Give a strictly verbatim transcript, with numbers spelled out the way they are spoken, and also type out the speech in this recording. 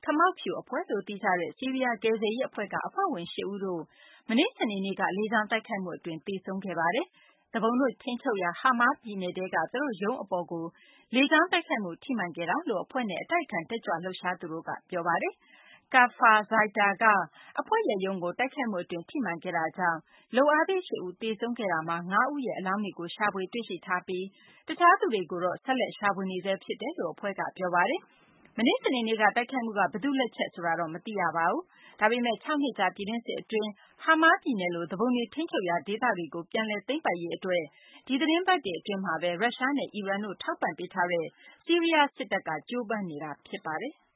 မောက်ဖြူအဖွဲ့လို့သိကြတဲ့ဆီးရီးယားကယ်ဆယ်ရေးအဖွဲ့ကအဖွဲ့ဝင်၈ဦးတို့မနေ့စနေနေ့ကလေကြောင်းတိုက်ခိုက်မှုအတွင်းသေဆုံးခဲ့ပါတယ်။သူပုန်တို့ထိန်းချုပ်ရာဟာမားပြည်နယ်ထဲကသူတို့ရုံးအပေါ်ကိုလေကြောင်းတိုက်ခိုက်မှုထိမှန်ခဲ့တာလို့အဖွဲ့နဲ့အတိုက်အခံတက်ကြွလှုပ်ရှားသူတို့ကပြောပါတယ်။ Kfar Zaida ကအဖွဲ့ရဲ့ရုံးကိုတိုက်ခိုက်မှုအတွင်းထိမှန်ခဲ့တာကြောင့်လုပ်အားပေး၈ဦးသေဆုံးခဲ့တာမှာ၅ဦးရဲ့အလောင်းတွေကိုရှာဖွေတွေ့ရှိထားပြီးတခြားသူတွေကိုတော့ဆက်လက်ရှာဖွေနေဆဲဖြစ်တယ်လို့အဖွဲ့ကပြောပါတယ်။မနေ့စနေနေ့ကတိုက်ခိုက်မှုကဘယ်သူ့လက်ချက်ဆိုတာတော့မသိရပါဘူး။ဒါပေမဲ့၆နှစ်ကြာပြည်တွင်းစစ်အတွင်းဟာမားပြည်နယ်လိုသူပုန်တွေထိန်းချုပ်ရာဒေသတွေကိုပြန်လည်သိမ်းပိုက်ရေးအတွက်ဒီသီတင်းပတ်တွေအတွင်းမှာပဲရုရှားနဲ့အီရန်တို့ထောက်ပံ့ပေးထားတဲ့ဆီးရီးယားစစ်တပ်ကကြိုးပမ်းနေတာဖြစ်ပါတယ်။